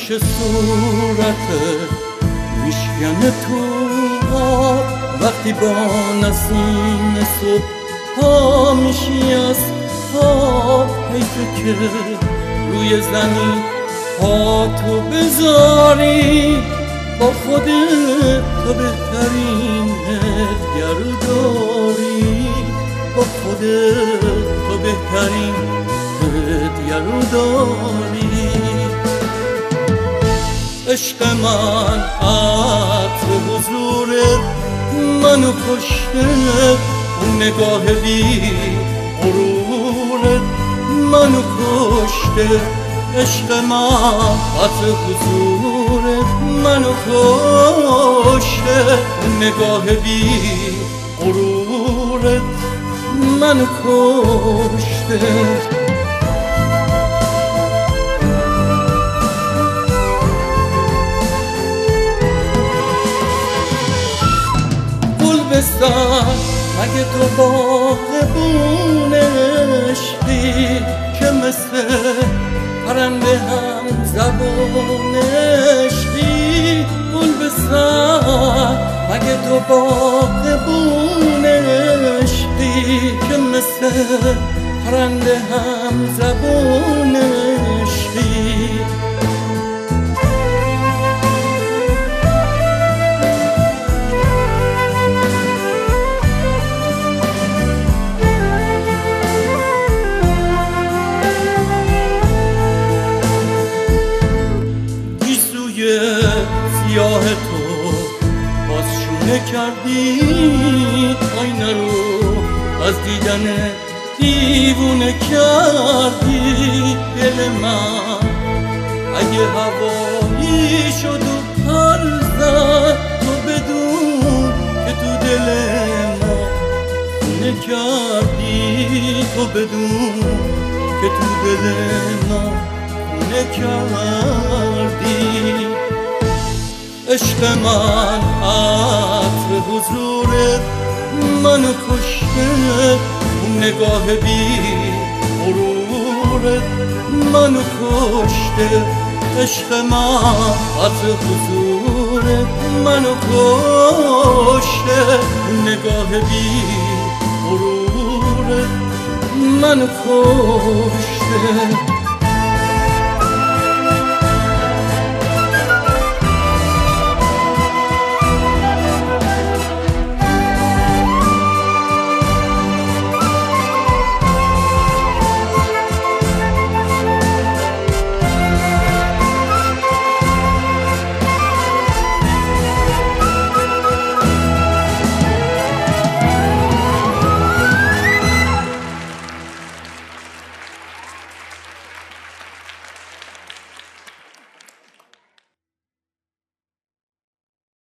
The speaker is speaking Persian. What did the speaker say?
صورتت میشکنه تو آب، وقتی با نسیم صبح پا میشی از خواب. حیفه که روی زمین پاتو بذاری، با خودت تو بهترین هدیه رو داری، با خودت تو بهترین هدیه رو داری. عشق من عطر حضورت منو کشته، اون نگاه بی غرورت منو کشته. عشق من عطر حضورت منو کشته، اون نگاه بی غرورت منو کشته. مگه تو باغبون عشقی که مثل پرنده هم زبون عشقی؟ گل به سر مگه تو باغبون عشقی که مثل پرنده هم زبون عشقی؟ سیاه تو باز شونه کردی، آینه رو از دیدن دیوونه کردی. دل من اگه هوایی شد و پر زد، تو بدون که تو دل ما خونه کردی، تو بدون که تو دل ما خونه کردی. عشق من عطر حضورت منو کشته، اون نگاه بی غرورت منو کشته. عشق من عطر حضورت منو کشته، اون نگاه بی غرورت منو کشته.